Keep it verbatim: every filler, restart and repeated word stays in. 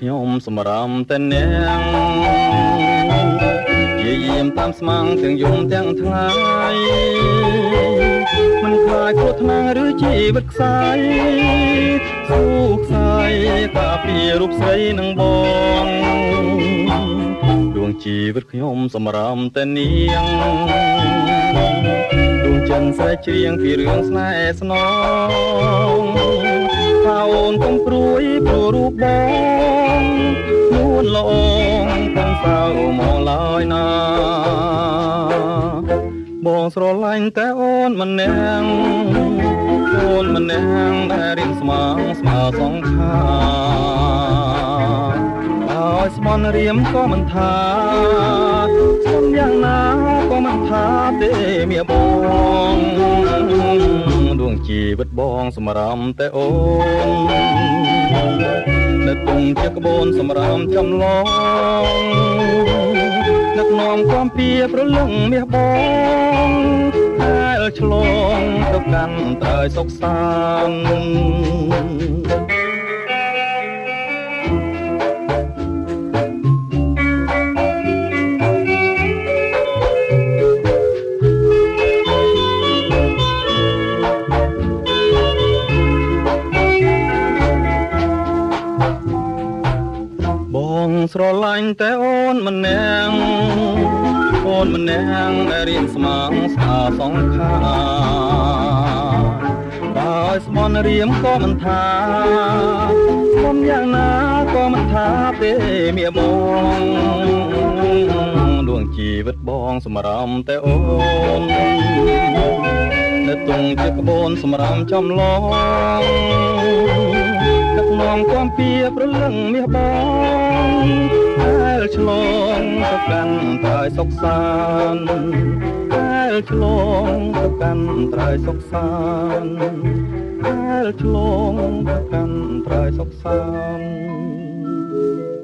ខ្ញុំសម្រាមតែនាងជាយាមតាមស្មាំងទាំងយំទាំងថ្ងៃមិនខ្លាចគ្រោះថ្នាក់ឬជីវិតខ្សាយស៊ូខ្សាយការពាររូបស្រីនឹងបងដួងជីវិតខ្ញុំសម្រាមតែនាងដួងចិនស្រែកច្រៀងពីរឿងស្នេហ៍ស្នងថាអូនកុំព្រួយព្រោះរូបបងនួនល្អកុំសៅមកឡើយណាបងស្រឡាញ់តែអូនម្នាក់អូនម្នាក់ដែលរៀនស្មាងស្មើសងខាឲ្យស្មន់រៀមក៏មិនថាស្មន់យ៉ាងណាក៏មិនថាទេមៀបងដួងជីវិតបងសម្រាមតែអូននៅទុំជាក្បូនសម្រាមចំឡងនឹកនាំความពីប្រលឹងមាសបងដែលឆ្លងទៅកាន់ត្រើយសុខសាន្តបងស្រឡាញ់តែអូនម្នាក់អូនម្នាក់ដែលរៀនស្មាងស្អាសងខាដោយស្មន់រៀមក៏មិនថាស្មន់យ៉ាងណាក៏មិនថាទេមៀបងដួងជីវិតបងសម្រាមតែអូននៅទុំជាក្បូនសម្រាមចំឡងដឹកនាំความពីប្រលឹងមាសបងដែលឆ្លងទៅកាន់ត្រើយសុខសាន្តដែលឆ្លងទៅកាន់ត្រើយសុខសាន្តដែលឆ្លងទៅកាន់ត្រើយសុខសាន្ត